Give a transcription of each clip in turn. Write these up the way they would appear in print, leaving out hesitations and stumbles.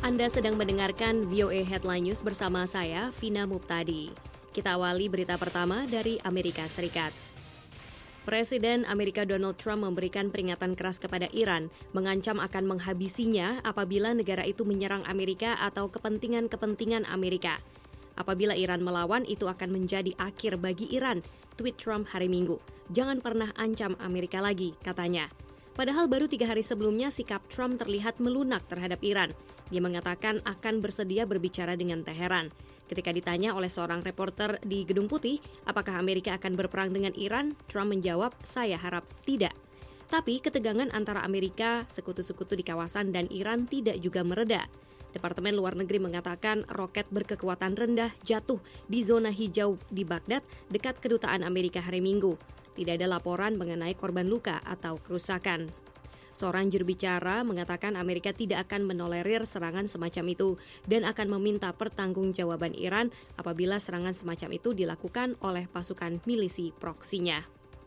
Anda sedang mendengarkan VOA Headline News bersama saya, Vina Muptadi. Kita awali berita pertama dari Amerika Serikat. Presiden Amerika Donald Trump memberikan peringatan keras kepada Iran, mengancam akan menghabisinya apabila negara itu menyerang Amerika atau kepentingan-kepentingan Amerika. Apabila Iran melawan, itu akan menjadi akhir bagi Iran, tweet Trump hari Minggu. Jangan pernah ancam Amerika lagi, katanya. Padahal baru 3 hari sebelumnya sikap Trump terlihat melunak terhadap Iran. Dia mengatakan akan bersedia berbicara dengan Teheran. Ketika ditanya oleh seorang reporter di Gedung Putih, apakah Amerika akan berperang dengan Iran, Trump menjawab, saya harap tidak. Tapi ketegangan antara Amerika, sekutu-sekutu di kawasan dan Iran tidak juga mereda. Departemen Luar Negeri mengatakan roket berkekuatan rendah jatuh di zona hijau di Baghdad dekat kedutaan Amerika hari Minggu. Tidak ada laporan mengenai korban luka atau kerusakan. Seorang juru bicara mengatakan Amerika tidak akan menolerir serangan semacam itu dan akan meminta pertanggungjawaban Iran apabila serangan semacam itu dilakukan oleh pasukan milisi proksinya.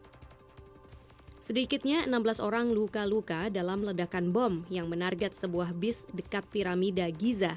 Sedikitnya 16 orang luka-luka dalam ledakan bom yang menarget sebuah bis dekat piramida Giza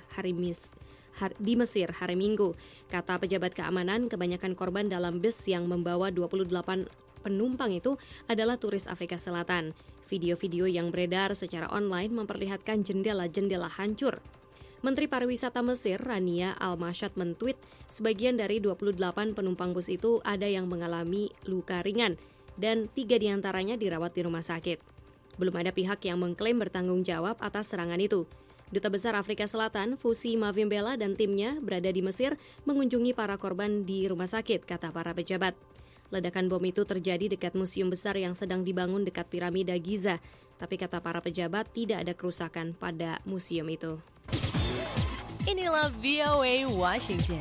di Mesir hari Minggu. Kata pejabat keamanan, kebanyakan korban dalam bis yang membawa 28 penumpang itu adalah turis Afrika Selatan. Video-video yang beredar secara online memperlihatkan jendela-jendela hancur. Menteri Pariwisata Mesir, Rania Al-Mashad mentweet, sebagian dari 28 penumpang bus itu ada yang mengalami luka ringan dan 3 diantaranya dirawat di rumah sakit. Belum ada pihak yang mengklaim bertanggung jawab atas serangan itu. Duta Besar Afrika Selatan, Fusi Mavimbela dan timnya berada di Mesir mengunjungi para korban di rumah sakit, kata para pejabat. Ledakan bom itu terjadi dekat museum besar yang sedang dibangun dekat piramida Giza. Tapi kata para pejabat tidak ada kerusakan pada museum itu. Inilah VOA Washington.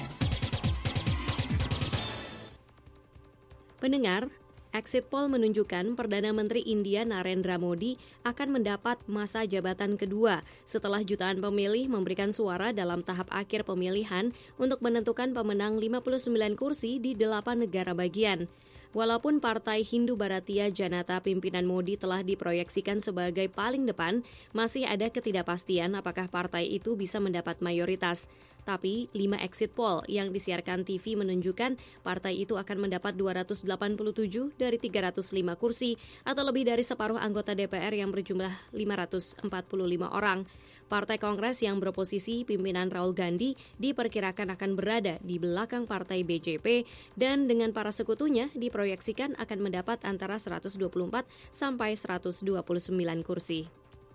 Pendengar, exit poll menunjukkan Perdana Menteri India Narendra Modi akan mendapat masa jabatan kedua setelah jutaan pemilih memberikan suara dalam tahap akhir pemilihan untuk menentukan pemenang 59 kursi di 8 negara bagian. Walaupun Partai Hindu Bharatiya Janata pimpinan Modi telah diproyeksikan sebagai paling depan, masih ada ketidakpastian apakah partai itu bisa mendapat mayoritas. Tapi 5 exit poll yang disiarkan TV menunjukkan partai itu akan mendapat 287 dari 305 kursi atau lebih dari separuh anggota DPR yang berjumlah 545 orang. Partai Kongres yang beroposisi pimpinan Rahul Gandhi diperkirakan akan berada di belakang partai BJP dan dengan para sekutunya diproyeksikan akan mendapat antara 124 sampai 129 kursi.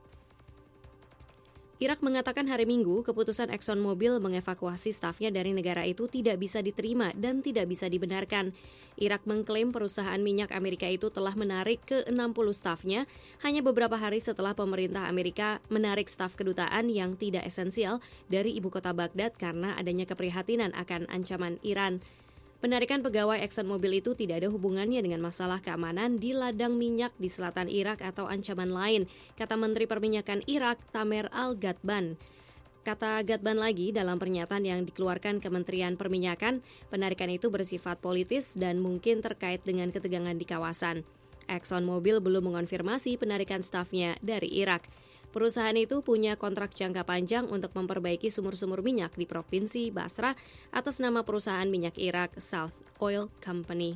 Irak mengatakan hari Minggu keputusan ExxonMobil mengevakuasi stafnya dari negara itu tidak bisa diterima dan tidak bisa dibenarkan. Irak mengklaim perusahaan minyak Amerika itu telah menarik ke-60 stafnya hanya beberapa hari setelah pemerintah Amerika menarik staf kedutaan yang tidak esensial dari ibu kota Baghdad karena adanya keprihatinan akan ancaman Iran. Penarikan pegawai ExxonMobil itu tidak ada hubungannya dengan masalah keamanan di ladang minyak di selatan Irak atau ancaman lain, kata Menteri Perminyakan Irak Tamer Al-Ghadban. Kata Ghadban lagi dalam pernyataan yang dikeluarkan Kementerian Perminyakan, penarikan itu bersifat politis dan mungkin terkait dengan ketegangan di kawasan. ExxonMobil belum mengonfirmasi penarikan stafnya dari Irak. Perusahaan itu punya kontrak jangka panjang untuk memperbaiki sumur-sumur minyak di Provinsi Basra atas nama perusahaan minyak Irak South Oil Company.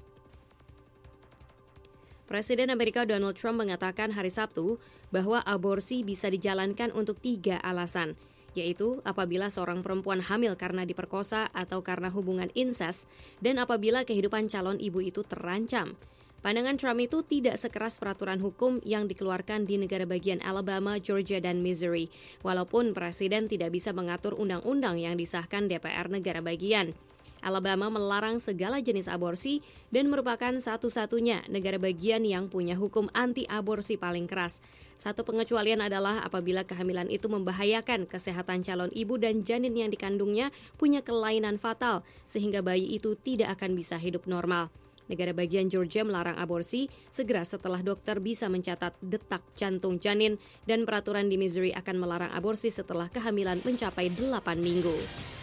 Presiden Amerika Donald Trump mengatakan hari Sabtu bahwa aborsi bisa dijalankan untuk 3 alasan, yaitu apabila seorang perempuan hamil karena diperkosa atau karena hubungan insest dan apabila kehidupan calon ibu itu terancam. Pandangan Trump itu tidak sekeras peraturan hukum yang dikeluarkan di negara bagian Alabama, Georgia, dan Missouri, walaupun Presiden tidak bisa mengatur undang-undang yang disahkan DPR negara bagian. Alabama melarang segala jenis aborsi dan merupakan satu-satunya negara bagian yang punya hukum anti-aborsi paling keras. Satu pengecualian adalah apabila kehamilan itu membahayakan kesehatan calon ibu dan janin yang dikandungnya punya kelainan fatal, sehingga bayi itu tidak akan bisa hidup normal. Negara bagian Georgia melarang aborsi segera setelah dokter bisa mencatat detak jantung janin dan peraturan di Missouri akan melarang aborsi setelah kehamilan mencapai 8 minggu.